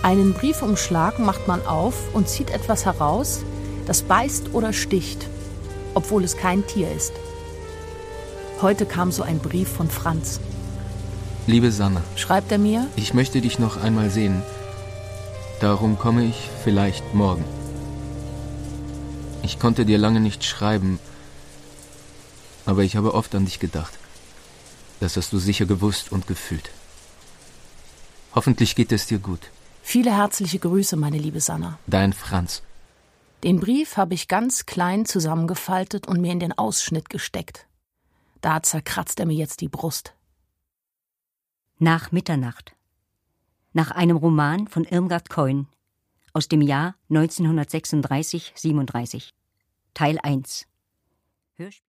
Einen Briefumschlag macht man auf und zieht etwas heraus, das beißt oder sticht, obwohl es kein Tier ist. Heute kam so ein Brief von Franz. Liebe Sanna, Schreibt er mir? ich möchte dich noch einmal sehen. Darum komme ich vielleicht morgen. Ich konnte dir lange nicht schreiben, aber ich habe oft an dich gedacht. Das hast du sicher gewusst und gefühlt. Hoffentlich geht es dir gut. Viele herzliche Grüße, meine liebe Sanna. Dein Franz. Den Brief habe ich ganz klein zusammengefaltet und mir in den Ausschnitt gesteckt. Da zerkratzt er mir jetzt die Brust. Nach Mitternacht. Nach einem Roman von Irmgard Keun aus dem Jahr 1936/37. Teil 1.